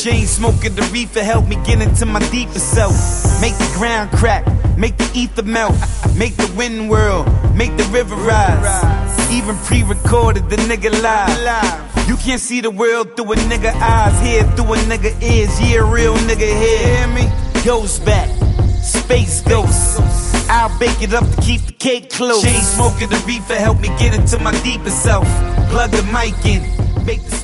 Chain smoking the reefer help me get into my deeper self. Make the ground crack, make the ether melt, make the wind whirl, make the river rise. Even pre-recorded the nigga live. You can't see the world through a nigga eyes, hear through a nigga ears. Yeah, real nigga hear me. Ghost back, space ghost. I'll bake it up to keep the cake close. Chain smoking the reefer help me get into my deeper self. Plug the mic in, make the